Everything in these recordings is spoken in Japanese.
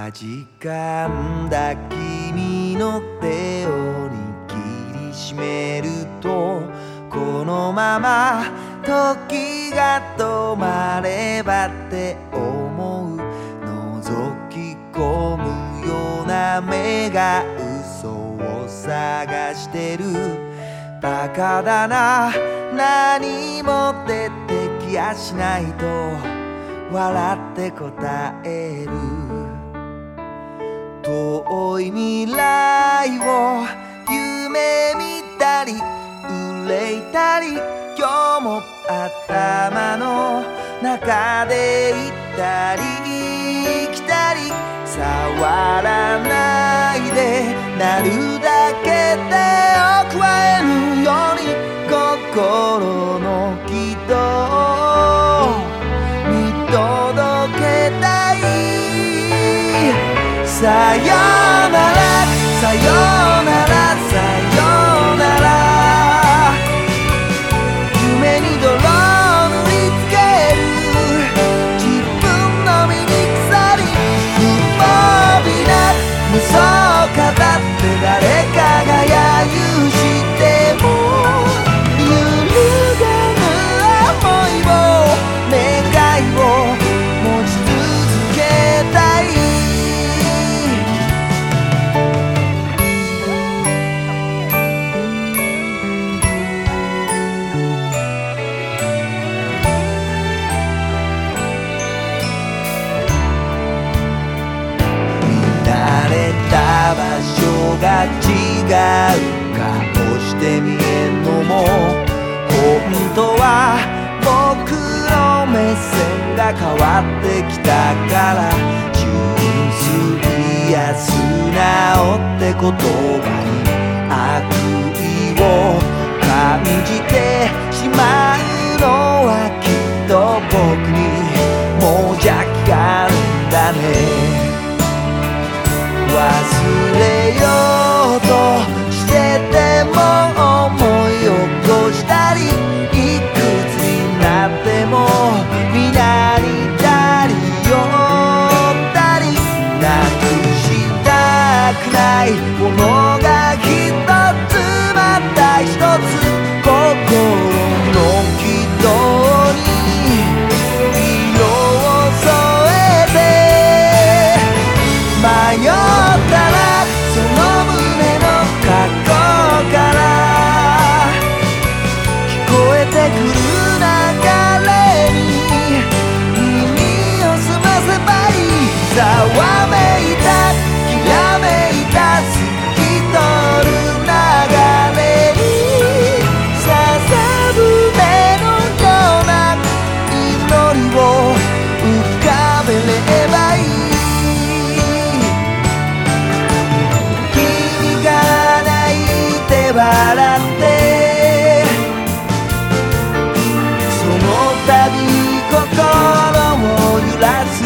じかんだ君の手を握りしめると、このまま時が止まればって思う。覗き込むような目が嘘を探してる。バカだな、何も出てきやしないと笑って答える。遠い未来を夢見たり憂いたり、今日も頭の中で行ったり来たり、触らないでなるだけ手を加えるように、心の軌道を見届けたい。さよならさよならさよなら、夢に泥を塗りつける自分の醜さに、無防備な嘘を語って誰かが揶揄しても揺るがぬ想いを願いを持ち続けたい。場所が違う顔して見えんのも、本当は僕の目線が変わってきたから、純粋や素直って言葉に悪意を感じてしまうのは、きっと僕にもう邪気があるんだね。忘れようとしてても思い起こしたり、いくつになっても皆にたり寄ったり、なくしたくないものが一つまた一つ、心の軌道に色を添えて迷ったら、その胸の過去から聞こえてくる流れに耳を澄ませばいい。ざわめいたきらめいた透き通る流れに、ささぶ目のような祈りを浮かべればいい。笑ってその度心を揺らす、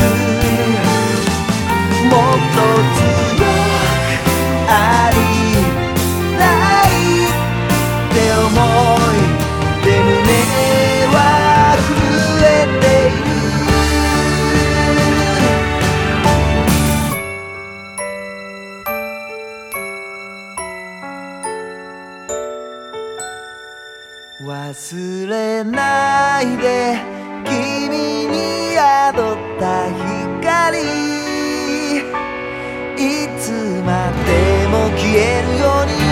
もっと強くありたいって思いで胸は震えている。忘れないで君に宿った光、いつまでも消えるように